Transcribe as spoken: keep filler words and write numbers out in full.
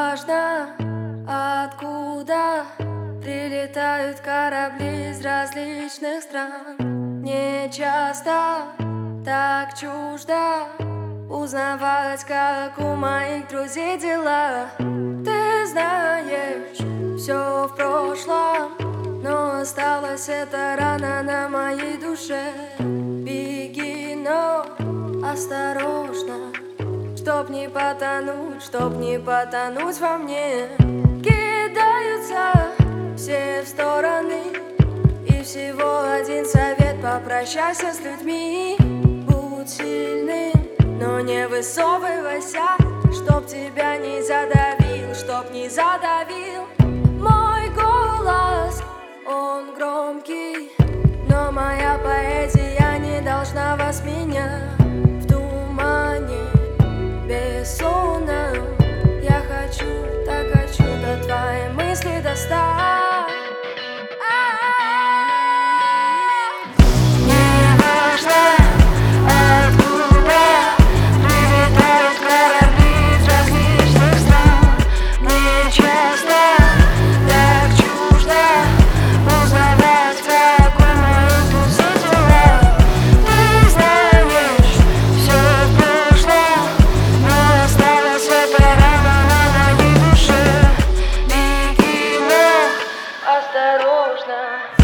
важно, откуда прилетают корабли из различных стран. Мне часто так чуждо узнавать, как у моих друзей дела. Ты знаешь, все в прошлом, но осталась эта рана на моей душе. Беги, но осторожно, чтоб не потонуть, чтоб не потонуть во мне. Кидаются все в стороны, и всего один совет: попрощайся с людьми. Будь сильным, но не высовывайся, чтоб тебя не задавил, чтоб не задавил. Мой голос, он громкий, но моя поэзия не должна вас менять. В тумане бессонном я хочу, так хочу до твоей мысли достать. Осторожно.